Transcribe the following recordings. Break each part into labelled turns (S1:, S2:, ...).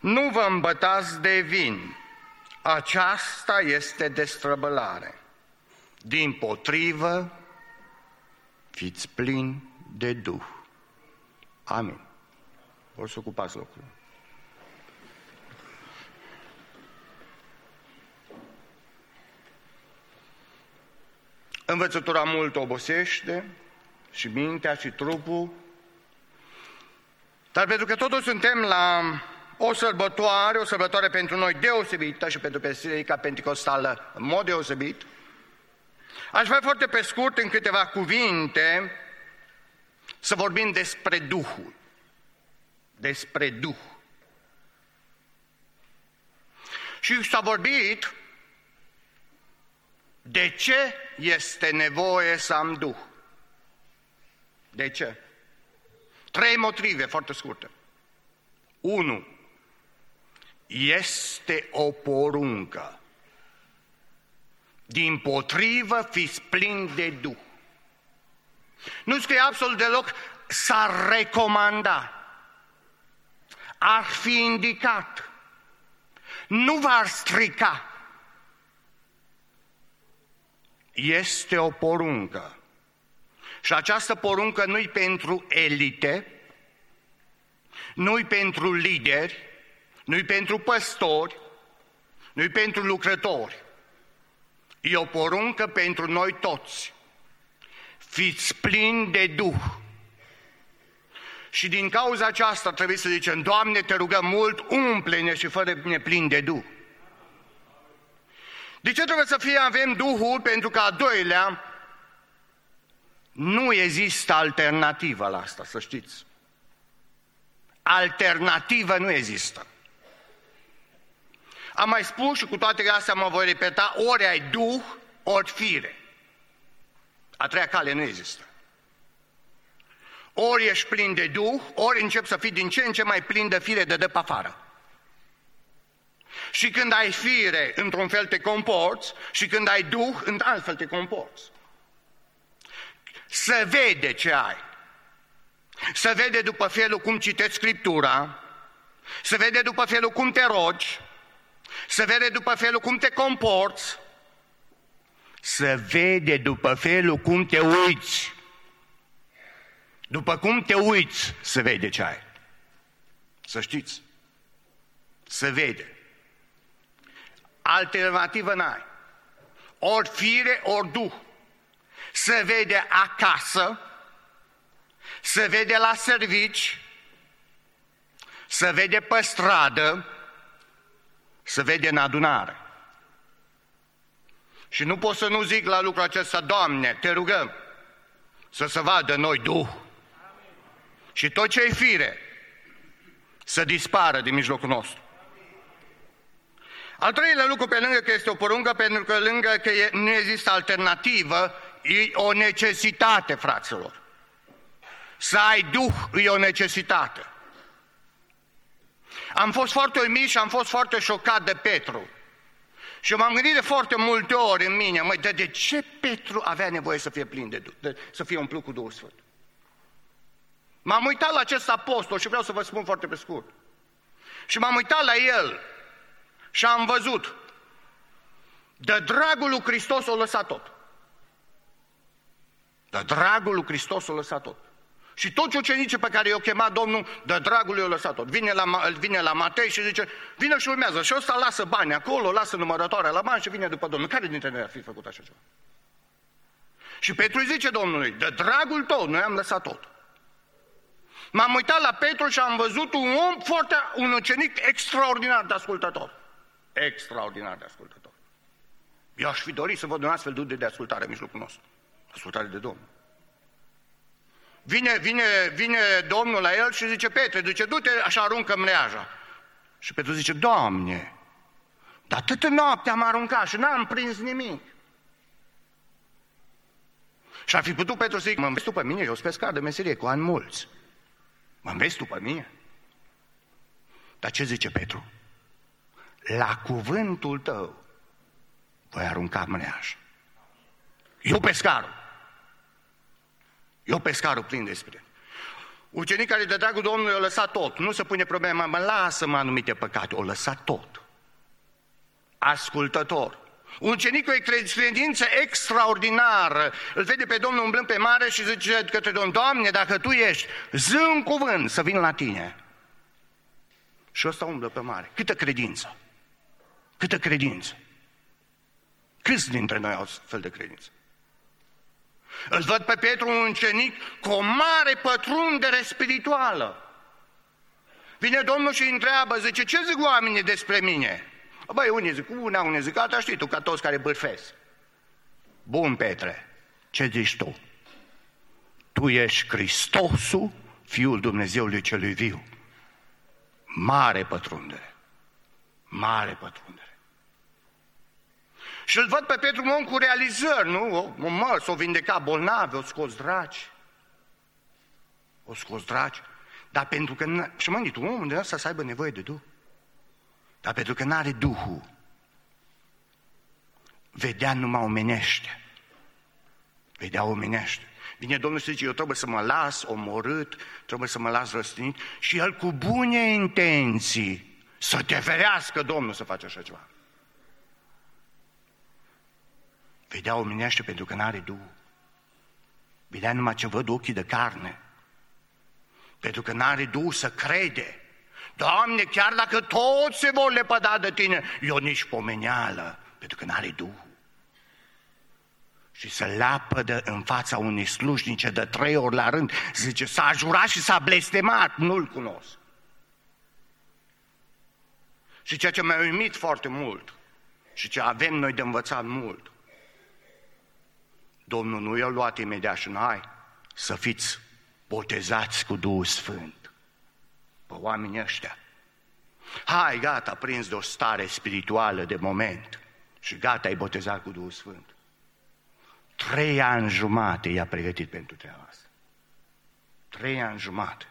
S1: Nu vă îmbătați de vin, aceasta este destrăbălare. Dimpotrivă, fiți plini de Duh. Amin. Vor să ocupați locul. Învățătura mult obosește și mintea și trupul, dar pentru că totuși suntem la o sărbătoare pentru noi deosebită și pentru Biserica Pentecostală în mod deosebit, aș vrea foarte pe scurt, în câteva cuvinte, să vorbim despre Duhul. Despre Duh. Și s-a vorbit de ce este nevoie să am Duh. De ce? 3 motive foarte scurte. 1. Este o poruncă. Dimpotrivă, fiți plini de Duh. Nu scrie absolut deloc s-ar recomanda. Ar fi indicat. Nu v-ar strica. Este o poruncă. Și această poruncă nu-i pentru elite, nu-i pentru lideri, nu-i pentru păstori, nu-i pentru lucrători. E o poruncă pentru noi toți. Fiți plini de Duh. Și din cauza aceasta trebuie să zicem, Doamne, te rugăm mult, umple-ne și fă-ne plini de Duh. De ce trebuie să avem Duhul? Pentru că a doilea, nu există alternativă la asta, să știți. Alternativă nu există. Am mai spus și cu toate astea mă voi repeta, ori ai Duh, ori fire. A treia cale nu există. Ori ești plin de Duh, ori începi să fii din ce în ce mai plin de fire de pe afară. Și când ai fire, într-un fel te comporți, și când ai Duh, într-altfel te comporți. Se vede ce ai. Se vede după felul cum citești Scriptura, se vede după felul cum te rogi, se vede după felul cum te comporți, se vede după felul cum te uiți. După cum te uiți, se vede ce ai. Să știți. Se vede. Alternativă n-ai. Ori fire, ori Duh. Se vede acasă, se vede la servici, se vede pe stradă, se vede în adunare. Și nu pot să nu zic la lucrul acesta, Doamne, te rugăm să se vadă noi Duh. Și tot ce-i fire să dispară din mijlocul nostru. Al treilea lucru, pe lângă că este o poruncă, pentru că lângă că nu există alternativă, e o necesitate, fraților. Să ai Duh e o necesitate. Am fost foarte uimit și am fost foarte șocat de Petru. Și m-am gândit de foarte multe ori în mine, de ce Petru avea nevoie să fie plin de Duh, să fie umplut cu Duhul Sfânt? M-am uitat la acest apostol și vreau să vă spun foarte pe scurt. Și m-am uitat la el și am văzut, de dragul lui Hristos o lăsat tot. De dragul lui Hristos o lăsat tot. Și toți ucenicii pe care i-a chemat Domnul, de dragul lui o lăsat tot. Vine la Matei și zice, vine și urmează. Și ăsta lasă bani acolo, lasă numărătoarea la bani și vine după Domnul. Care dintre noi ar fi făcut așa ceva? Și Petru îi zice Domnului, de dragul tău, noi am lăsat tot. M-am uitat la Petru și am văzut un ucenic extraordinar de ascultător. Extraordinar de ascultător. Eu aș fi dorit să văd un astfel de ascultare în mijlocul nostru. Ascultare de Domnul. Vine Domnul la el și zice, Petre, zice, du-te, așa aruncă mreaja. Și Petru zice, Doamne, dar atâta noapte am aruncat și n-am prins nimic. Și ar fi putut Petru să zic, mă înveți tu pe mine, eu sunt pescar de meserie, cu ani mulți. Mă înveți tu pe mine? Dar ce zice Petru? La cuvântul tău voi arunca mreaja. Eu pescarul plin de spirit. Ucenic care de dragul Domnului a lăsat tot. Nu se pune problema, mă lasă-mă anumite păcate. O lăsat tot. Ascultător. Ucenicul cu o credință extraordinară. Îl vede pe Domnul umblând pe mare și zice către Domnul: Doamne, dacă Tu ești, zi un cuvânt să vin la Tine. Și ăsta umblă pe mare. Câtă credință! Câtă credință! Câți dintre noi au fel de credință? Îl văd pe Petru, un ucenic cu o mare pătrundere spirituală. Vine Domnul și îi întreabă, zice: ce zic oamenii despre mine? Băi, unii zic una, unii zic alta, știi tu, ca toți care bârfesc. Bun, Petre, ce zici tu? Tu ești Hristosul, Fiul Dumnezeului celui viu. Mare pătrundere. Mare pătrundere. Și îl văd pe Petru, un om cu realizări, nu? O mărs, o vindeca bolnavi, o scos dragi. O scos dragi. Dar pentru că, și mă gândit, omul de ăsta să aibă nevoie de Duh. Dar pentru că n-are Duhul, vedea numai omenește. Vedea omenește. Vine Domnul și zice: eu trebuie să mă las omorât, trebuie să mă las răstignit, și el cu bune intenții să te ferească Domnul să faci așa ceva. Vedea omenește pentru că n-are Duh. Vedea numai ce văd ochii de carne. Pentru că n-are Duh să crede. Doamne, chiar dacă toți se vor lepăda de Tine, eu nici pomeneală, pentru că n-are Duh. Și se lapădă în fața unei slujnice de 3 ori la rând. Zice: s-a jurat și s-a blestemat, nu-L cunosc. Și ceea ce m-a uimit foarte mult și ce avem noi de învățat mult, Domnul nu i-a luat imediat și hai să fiți botezați cu Duhul Sfânt. Pe oamenii ăștia. Hai, gata, prins de o stare spirituală de moment și gata, ai botezat cu Duhul Sfânt. 3 ani jumate i-a pregătit pentru treaba asta. 3 ani jumate.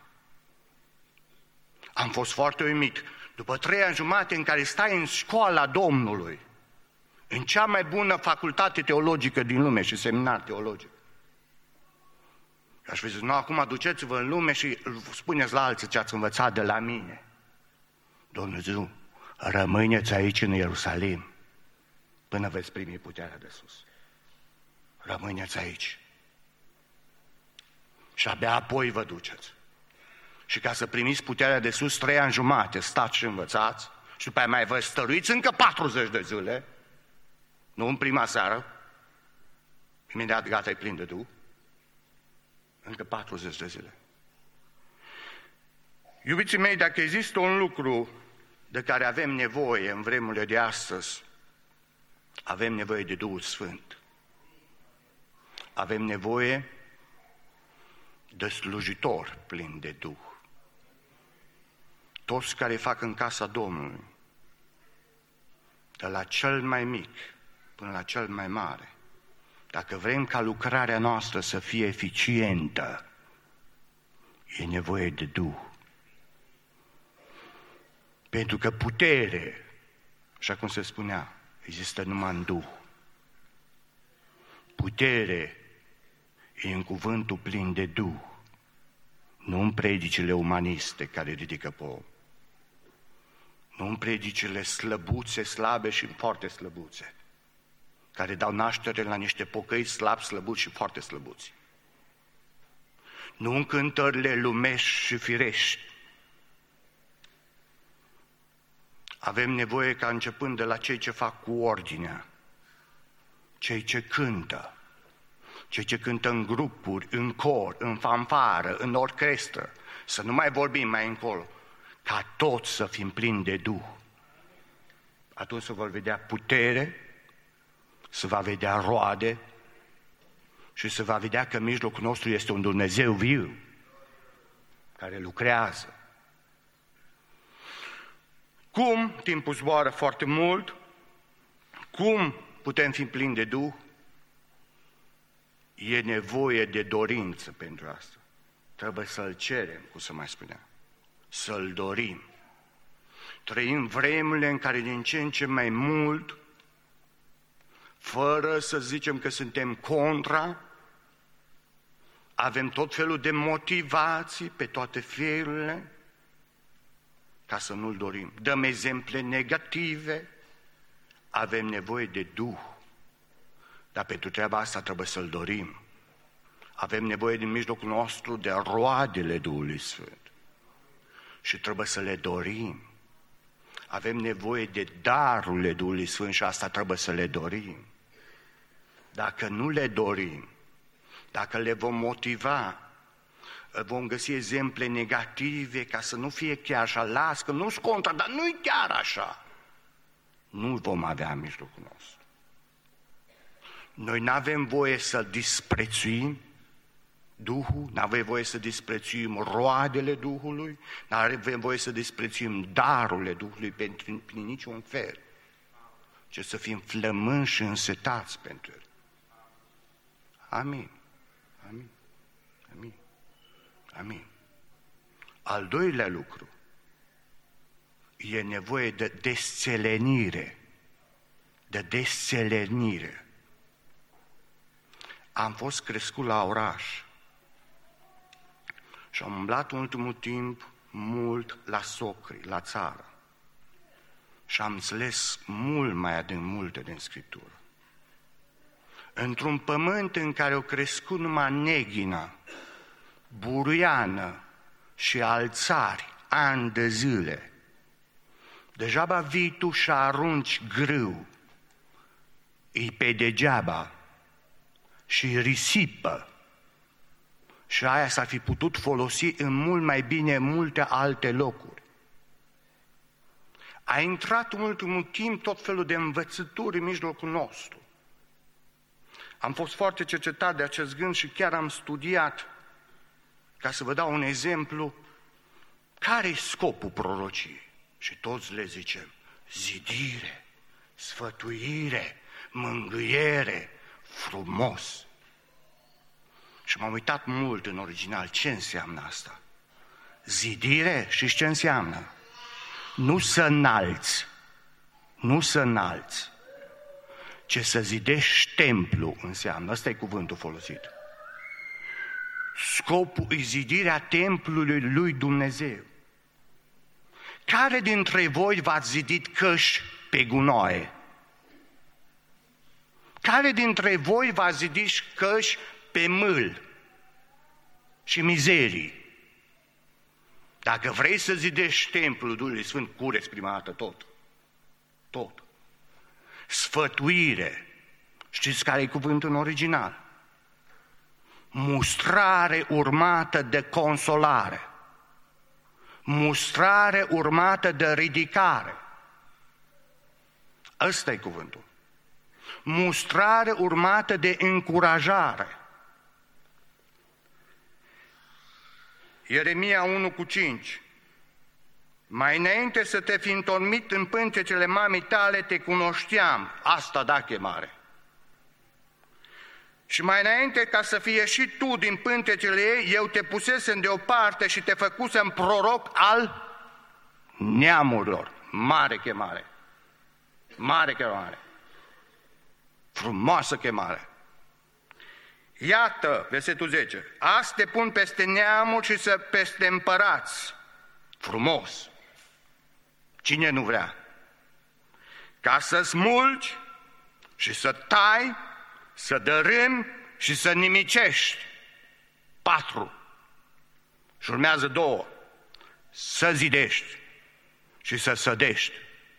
S1: Am fost foarte uimit. După 3 ani jumate în care stai în școala Domnului, în cea mai bună facultate teologică din lume și seminar teologic, aș fi zis: nu, acum duceți-vă în lume și spuneți la alții ce ați învățat de la mine. Domnul zice: rămâneți aici în Ierusalim până veți primi puterea de sus. Rămâneți aici. Și abia apoi vă duceți. Și ca să primiți puterea de sus, 3 ani jumate stați și învățați și după aia mai vă stăruiți încă 40 de zile, nu în prima seară, imediat gata, e plin de Duh, încă 40 de zile. Iubiții mei, dacă există un lucru de care avem nevoie în vremurile de astăzi, avem nevoie de Duhul Sfânt. Avem nevoie de slujitori plini de Duh. Toți care fac în casa Domnului, de la cel mai mic până la cel mai mare, dacă vrem ca lucrarea noastră să fie eficientă, e nevoie de Duh. Pentru că putere, așa cum se spunea, există numai în Duh. Putere e în cuvântul plin de Duh, nu în predicile umaniste care ridică pe om, nu în predicile slăbuțe, slabe și foarte slăbuțe, care dau naștere la niște pocăi slabi, slăbuți și foarte slăbuți. Nu în cântările lumești și firești. Avem nevoie ca începând de la cei ce fac cu ordinea, cei ce cântă, cei ce cântă în grupuri, în cor, în fanfară, în orchestră, să nu mai vorbim mai încolo, ca toți să fim plini de Duh. Atunci se vor vedea putere, se va vedea roade și se va vedea că în mijlocul nostru este un Dumnezeu viu, care lucrează. Cum? Timpul zboară foarte mult. Cum putem fi plini de Duh? E nevoie de dorință pentru asta. Trebuie să-L cerem, cum se mai spunea. Să-L dorim. Trăim vremurile în care din ce în ce mai mult, fără să zicem că suntem contra, avem tot felul de motivații pe toate felurile ca să nu-L dorim. Dăm exemple negative, avem nevoie de Duh, dar pentru treaba asta trebuie să-L dorim. Avem nevoie din mijlocul nostru de roadele Duhului Sfânt și trebuie să le dorim. Avem nevoie de darurile Duhului Sfânt și asta trebuie să le dorim. Dacă nu le dorim, dacă le vom motiva, vom găsi exemple negative ca să nu fie chiar așa, las că nu-s contra, dar nu-i chiar așa. Nu vom avea în mijlocul nostru. Noi n-avem voie să disprețuim Duhul, n-avem voie să disprețuim roadele Duhului, n-avem voie să disprețuim darurile Duhului prin niciun fel, ci să fim flămânși și însetați pentru El. Amin. Amin. Amin. Amin. Al doilea lucru, e nevoie de desțelenire. De desțelenire. Am fost crescut la oraș și am umblat în ultimul timp mult la socri, la țară. Și am înțeles mult mai adânc multe din Scriptură. Într-un pământ în care au crescut numai neghina, buruiană și alțari, ani de zile, degeaba vii tu și arunci grâu, îi pe degeaba și risipă. Și aia s-ar fi putut folosi în mult mai bine în multe alte locuri. A intrat în ultimul timp tot felul de învățături în mijlocul nostru. Am fost foarte cercetat de acest gând și chiar am studiat, ca să vă dau un exemplu, care e scopul prorociei? Și toți le zicem, zidire, sfătuire, mângâiere, frumos. Și m-am uitat mult în original ce înseamnă asta. Zidire, știți ce înseamnă? Nu să înalți, nu să înalți, ci să zidești templu înseamnă. Ăsta e cuvântul folosit. Scopul e zidirea templului lui Dumnezeu. Care dintre voi v-ați zidit căși pe gunoaie? Care dintre voi v-ați zidit căși pe mâl și mizerii? Dacă vrei să zidești templul Duhului Sfânt, cureți prima dată tot. Tot. Sfătuire. Știți care e cuvântul în original? Mustrare urmată de consolare. Mustrare urmată de ridicare. Ăsta e cuvântul. Mustrare urmată de încurajare. Ieremia 1:5. Mai înainte să te fi întormit în pântecele mamei tale, te cunoșteam. Asta da chemare. Și mai înainte ca să fie și tu din pântecele ei, eu te pusesem deoparte și te făcusem proroc al neamurilor. Mare chemare. Mare chemare. Frumoasă chemare. Iată, versetul 10, azi te pun peste neamuri și peste împărați. Frumos. Cine nu vrea? Ca să smulgi și să tai, să dărâmi și să nimicești. 4. Și urmează 2. Să zidești și să sădești.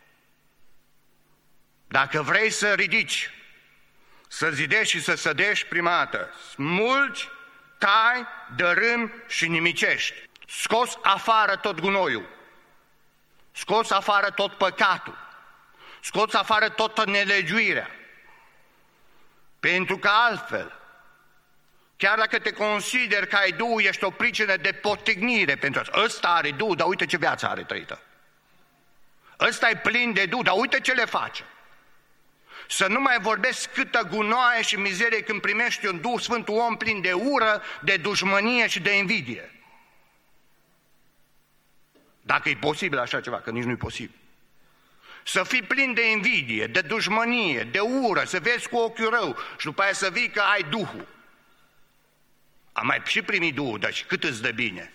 S1: Dacă vrei să ridici, să zidești și să sădești prima dată, smulgi, tai, dărâmi și nimicești. Scoți afară tot gunoiul. Scoți afară tot păcatul. Scoți afară toată nelegiuirea. Pentru că altfel, chiar dacă te consideri că ai Duhul, ești o pricină de potignire pentru asta. Ăsta are Duhul, dar uite ce viață are trăită. Ăsta e plin de Duh, dar uite ce le face. Să nu mai vorbesc câtă gunoaie și mizerie când primești un Duh Sfânt, un om plin de ură, de dușmănie și de invidie. Dacă e posibil așa ceva, că nici nu e posibil. Să fii plin de invidie, de dușmănie, de ură, să vezi cu ochiul rău și după aia să vii că ai Duhul. Am mai și primit Duhul, dar și cât îți dă bine?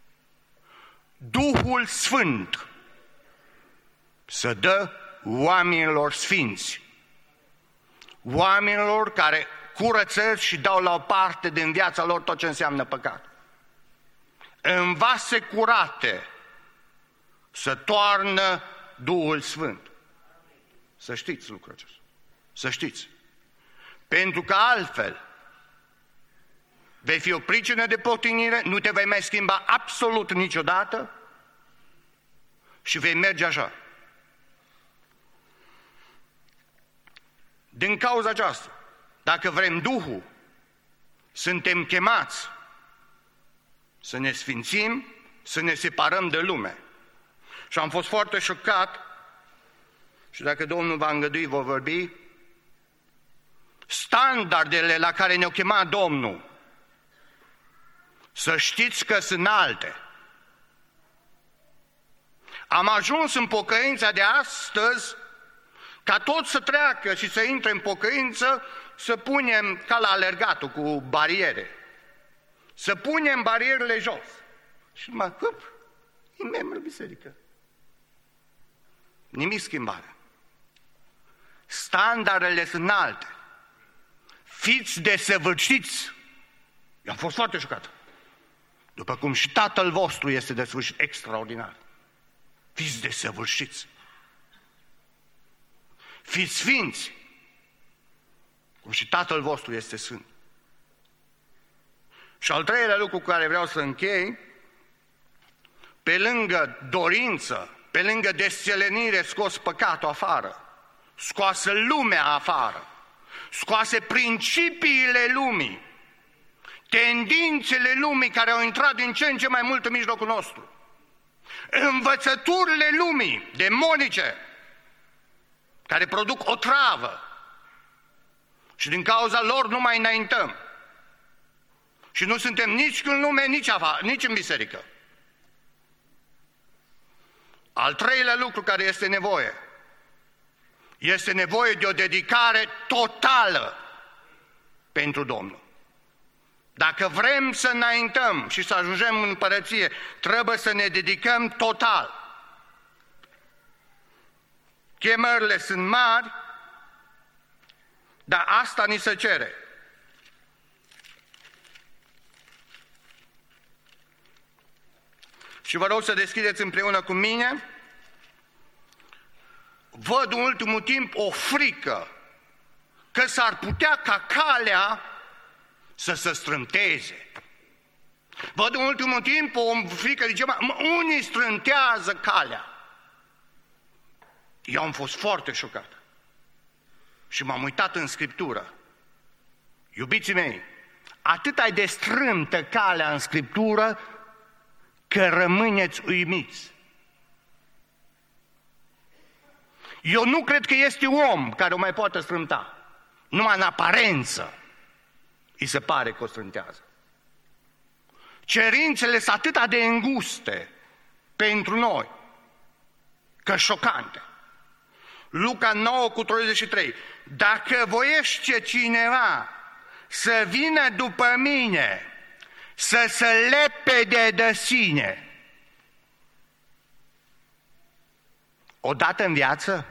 S1: Duhul Sfânt să dă oamenilor sfinți, oamenilor care curăță și dau la o parte din viața lor tot ce înseamnă păcat. În vase curate să toarnă Duhul Sfânt. Să știți lucrul acesta. Să știți. Pentru că altfel vei fi o pricină de potignire, nu te vei mai schimba absolut niciodată și vei merge așa. Din cauza aceasta, dacă vrem Duhul, suntem chemați să ne sfințim, să ne separăm de lume. Și am fost foarte șocat, și dacă Domnul va îngădui, va vorbi, standardele la care ne-a chemat Domnul, să știți că sunt alte. Am ajuns în pocăința de astăzi ca tot să treacă și să intre în pocăință, să punem ca la alergatul cu bariere. Să punem barierele jos. Și numai, e membru biserică. Nimic schimbare. Standardele sunt înalte. Fiți desăvârșiți. Eu am fost foarte șocat. După cum și Tatăl vostru este desăvârșit extraordinar. Fiți desăvârșiți. Fiți sfinți. Cum și Tatăl vostru este sfânt. Și al treilea lucru cu care vreau să închei, pe lângă dorință, pe lângă desțelenire, scos păcatul afară, scoasă lumea afară, scoase principiile lumii, tendințele lumii care au intrat din ce în ce mai mult în mijlocul nostru, învățăturile lumii, demonice, care produc o travă și din cauza lor nu mai înaintăm. Și nu suntem nici în lume, nici în biserică. Al treilea lucru care este nevoie de o dedicare totală pentru Domnul. Dacă vrem să înaintăm și să ajungem în împărăție, trebuie să ne dedicăm total. Chemările sunt mari, dar asta ni se cere. Și vă rog să deschideți împreună cu mine. Văd în ultimul timp o frică că s-ar putea ca calea să se strânteze. Văd în ultimul timp o frică, unii strântează calea. Eu am fost foarte șocat și m-am uitat în Scriptură. Iubiții mei, atât ai de strântă calea în Scriptură că rămâneți uimiți. Eu nu cred că este om care o mai poate strânta. Numai în aparență îi se pare că o strântează. Cerințele sunt atât de înguste pentru noi, că șocante. Luca 9:33. Dacă voiește cineva să vină după mine, să se lepede de sine. Odată în viață,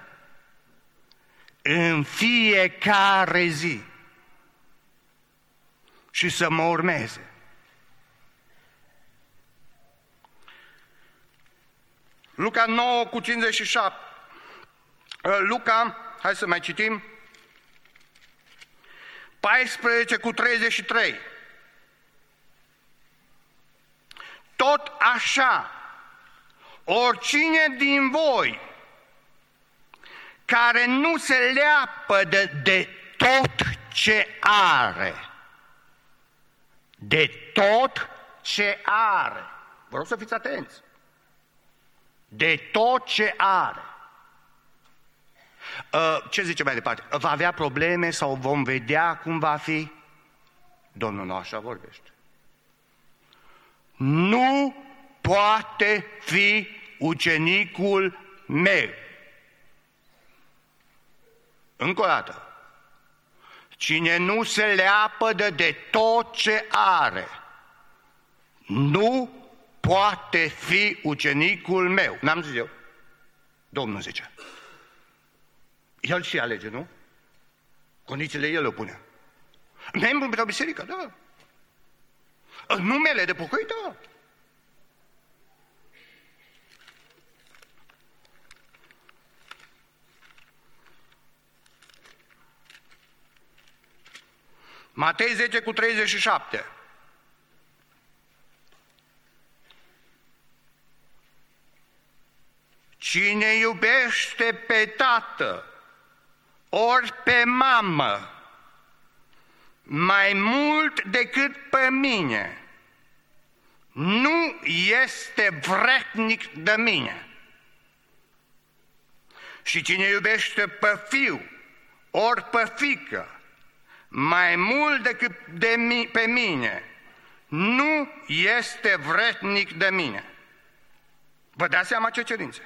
S1: în fiecare zi, și să mă urmeze. Luca 9:57. Luca, hai să mai citim, 14:33. Tot așa, oricine din voi care nu se leapă de tot ce are, de tot ce are, vă rog să fiți atenți, de tot ce are. Ce zice mai departe? Va avea probleme sau vom vedea cum va fi? Domnul nu așa vorbește. Nu poate fi ucenicul meu. Încă o dată. Cine nu se leapădă de tot ce are, nu poate fi ucenicul meu. N-am zis eu. Domnul zice. El și alege, nu? Condițiile el o pune. Membru într-o biserică, da. În numele de pocăi, da. Matei 10:37. Cine iubește pe tată ori pe mamă mai mult decât pe mine, nu este vrednic de mine. Și cine iubește pe fiu ori pe fiică mai mult decât pe mine, nu este vrednic de mine. Vă dați seama ce cerințe?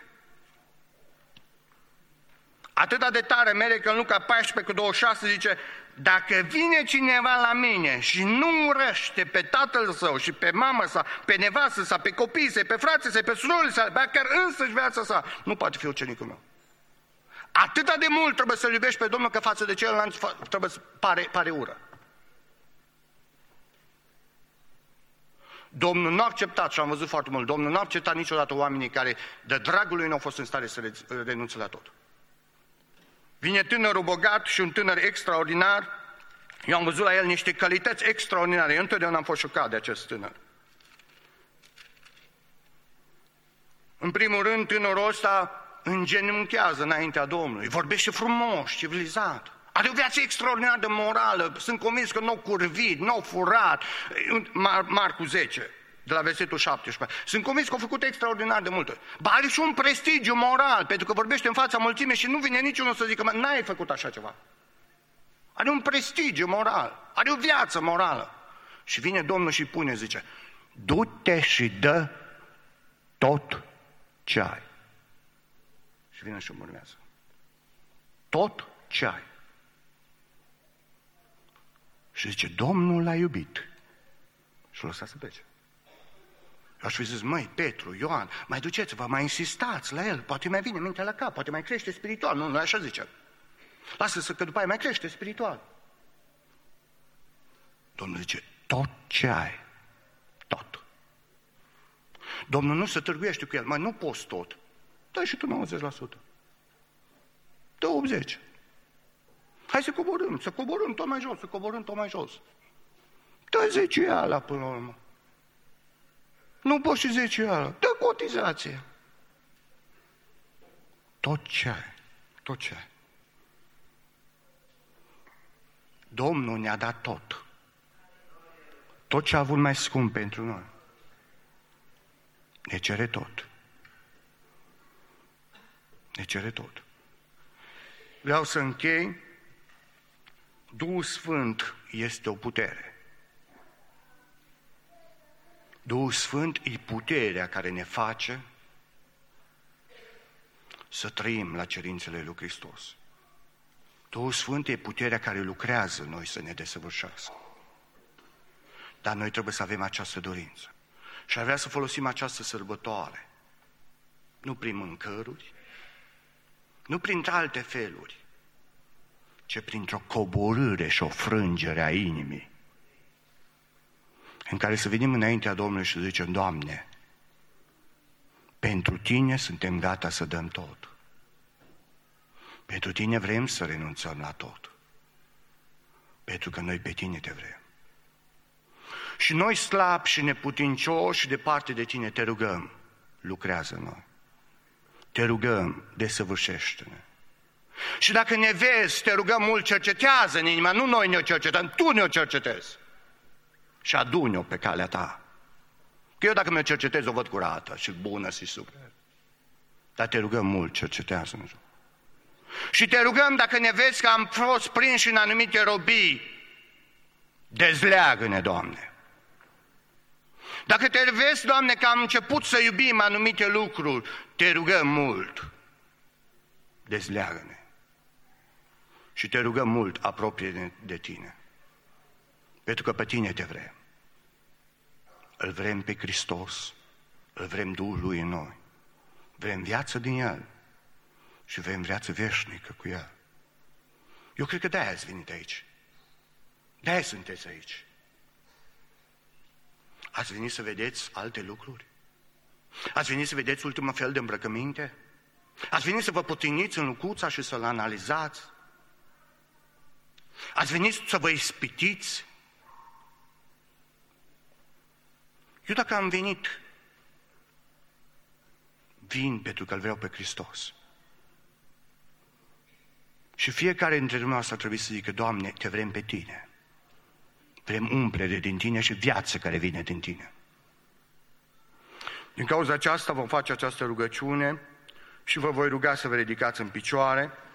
S1: Atâta de tare merge că în Luca 14:26 zice: dacă vine cineva la mine și nu urăște pe tatăl său și pe mamă sa, pe nevastă sa, pe copiii săi, pe frații săi, pe surorile sale, pe chiar însăși viața sa, nu poate fi ucenicul meu. Atâta de mult trebuie să-L iubești pe Domnul că față de celălalt trebuie să pare ură. Domnul nu a acceptat, și am văzut foarte mult, Domnul nu a acceptat niciodată oamenii care de dragul lui nu au fost în stare să renunțe la tot. Vine tânărul bogat și un tânăr extraordinar. Eu am văzut la el niște calități extraordinare. Eu întotdeauna am fost șocat de acest tânăr. În primul rând, tânărul ăsta îngenunchează înaintea Domnului. Vorbește frumos, civilizat. Are o viață extraordinar de morală. Sunt convins că n-au curvit, n-au furat. Marcu 10, de la versetul 17. Sunt convins că au făcut extraordinar de multe. Ba, are și un prestigiu moral, pentru că vorbește în fața mulțimii și nu vine niciunul să zică: n-ai făcut așa ceva. Are un prestigiu moral, are o viață morală. Și vine Domnul și pune, zice: du-te și dă tot ce ai. Și vine și îmi urmează: tot ce ai. Și zice: Domnul l-a iubit și l-a lăsat să plece. Eu aș fi zis: măi, Petru, Ioan, mai duceți-vă, mai insistați la el, poate mai vine mintea la cap, poate mai crește spiritual. Nu, așa zice. Lasă-să că după aia mai crește spiritual. Domnul zice: tot ce ai, tot. Domnul nu se târguiește cu el: măi, nu poți tot. Dă și tu 90%. Dă 80%. Hai să coborâm tot mai jos, Dă 10 ala până la urmă. Nu poți și 10 ala. Dă cotizație. Tot ce ai. Domnul ne-a dat tot. Tot ce a avut mai scump pentru noi. Ne cere tot. Vreau să închei. Duhul Sfânt este o putere. Duhul Sfânt e puterea care ne face să trăim la cerințele lui Hristos. Duhul Sfânt e puterea care lucrează în noi să ne desăvârșească. Dar noi trebuie să avem această dorință. Și ar vrea să folosim această sărbătoare, nu prin mâncăruri, nu prin alte feluri, ci printr-o coborâre și o frângere a inimii, în care să venim înaintea Domnului și să zicem: Doamne, pentru Tine suntem gata să dăm tot. Pentru Tine vrem să renunțăm la tot. Pentru că noi pe Tine te vrem. Și noi slabi și neputincioși departe de Tine te rugăm, lucrează în noi. Te rugăm, desăvârșește-ne. Și dacă ne vezi, te rugăm mult, cercetează în inima, nu noi ne-o cercetăm, Tu ne-o cercetezi. Și aduni-o pe calea Ta. Că eu dacă mi-o cercetez, o văd curată și bună și super. Dar te rugăm mult, cercetează-ne. Și te rugăm, dacă ne vezi că am fost prinși în anumite robii, dezleagă-ne, Doamne. Dacă te vezi, Doamne, că am început să iubim anumite lucruri, te rugăm mult, dezleagă-ne. și te rugăm mult, apropie de tine. Pentru că pe tine te vrem. Îl vrem pe Hristos, îl vrem Duhul Lui în noi. Vrem viață din El și vrem viață veșnică cu El. Eu cred că de-aia ați venit aici. De-aia sunteți aici. Ați venit să vedeți alte lucruri? Ați venit să vedeți ultimul fel de îmbrăcăminte? Ați venit să vă potiniți în Lucuța și să-l analizați? Ați venit să vă ispitiți? Eu dacă am venit, vin pentru că îl vreau pe Hristos. Și fiecare dintre dumneavoastră trebuie să zică, Doamne, te vrem pe tine. Vrem umplere din tine și viață care vine din tine. Din cauza aceasta vom face această rugăciune și vă voi ruga să vă ridicați în picioare.